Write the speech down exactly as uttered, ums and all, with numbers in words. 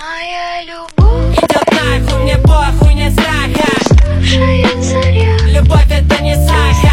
Моя любовь идет нахуй, мне похуй, не страха. уставшая заря. Любовь это не сахар.